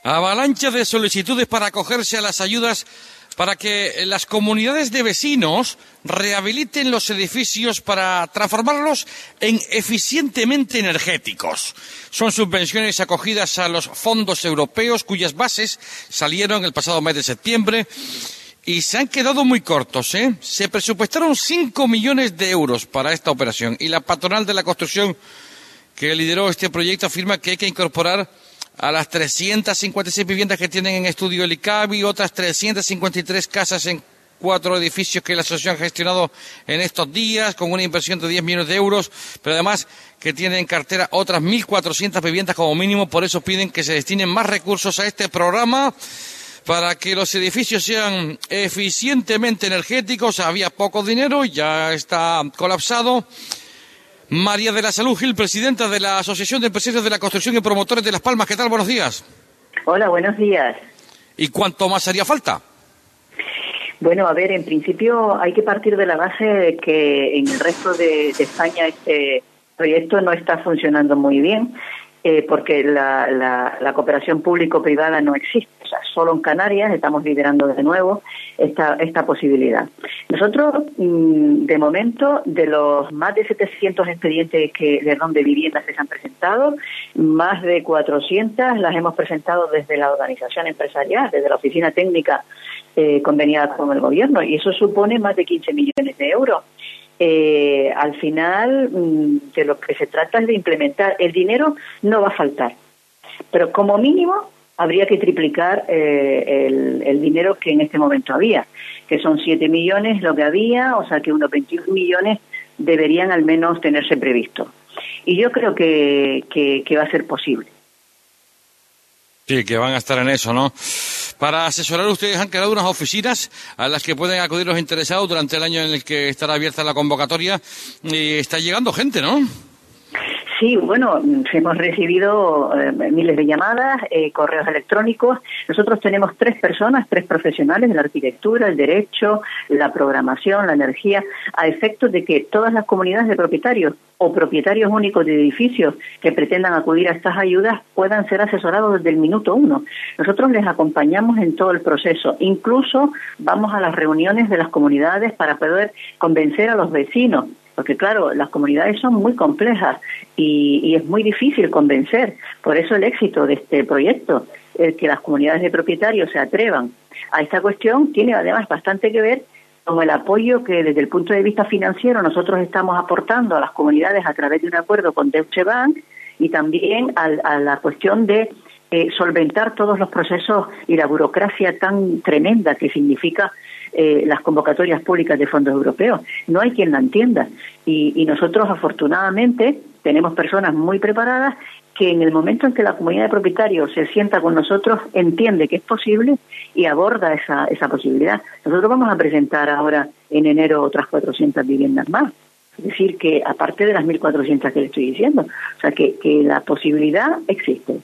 Avalancha de solicitudes para acogerse a las ayudas para que las comunidades de vecinos rehabiliten los edificios para transformarlos en eficientemente energéticos. Son subvenciones acogidas a los fondos europeos cuyas bases salieron el pasado mes de septiembre y se han quedado muy cortos, ¿eh? Se presupuestaron 5 millones de euros para esta operación y la patronal de la construcción que lideró este proyecto afirma que hay que incorporar a las 356 viviendas que tienen en estudio el ICABI, otras 353 casas en 4 edificios que la asociación ha gestionado en estos días, con una inversión de 10 millones de euros, pero además que tiene en cartera otras 1.400 viviendas como mínimo. Por eso piden que se destinen más recursos a este programa para que los edificios sean eficientemente energéticos. Había poco dinero, ya está colapsado. María de la Salud Gil, presidenta de la Asociación de Empresarios de la Construcción y Promotores de Las Palmas. ¿Qué tal? Buenos días. Hola, buenos días. ¿Y cuánto más haría falta? Bueno, a ver, en principio hay que partir de la base de que en el resto de España este proyecto no está funcionando muy bien, porque la cooperación público-privada no existe. O sea, solo en Canarias estamos liderando de nuevo esta posibilidad. Nosotros, de momento, de los más de 700 expedientes de viviendas que se han presentado, más de 400 las hemos presentado desde la organización empresarial, desde la oficina técnica conveniada con el gobierno, y eso supone más de 15 millones de euros. Al final, de lo que se trata es de implementar. El dinero no va a faltar, pero como mínimo habría que triplicar el dinero que en este momento había, que son 7 millones lo que había, o sea que unos 21 millones deberían al menos tenerse previsto. Y yo creo que va a ser posible. Sí, que van a estar en eso, ¿no? Para asesorar, ustedes han creado unas oficinas a las que pueden acudir los interesados durante el año en el que estará abierta la convocatoria. Y está llegando gente, ¿no? Sí, bueno, hemos recibido miles de llamadas, correos electrónicos. Nosotros tenemos 3 personas, 3 profesionales de la arquitectura, el derecho, la programación, la energía, a efectos de que todas las comunidades de propietarios o propietarios únicos de edificios que pretendan acudir a estas ayudas puedan ser asesorados desde el minuto 1. Nosotros les acompañamos en todo el proceso. Incluso vamos a las reuniones de las comunidades para poder convencer a los vecinos. Porque claro, las comunidades son muy complejas y es muy difícil convencer. Por eso el éxito de este proyecto, el que las comunidades de propietarios se atrevan a esta cuestión, tiene además bastante que ver con el apoyo que desde el punto de vista financiero nosotros estamos aportando a las comunidades a través de un acuerdo con Deutsche Bank, y también a la cuestión de solventar todos los procesos y la burocracia tan tremenda que significa las convocatorias públicas de fondos europeos. No hay quien la entienda, y nosotros afortunadamente tenemos personas muy preparadas que en el momento en que la comunidad de propietarios se sienta con nosotros entiende que es posible y aborda esa posibilidad. Nosotros vamos a presentar ahora en enero otras 400 viviendas más. Es decir, que aparte de las 1.400 que le estoy diciendo, o sea que la posibilidad existe.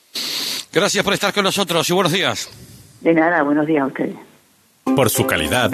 Gracias por estar con nosotros y buenos días. De nada, buenos días a ustedes. Por su calidad,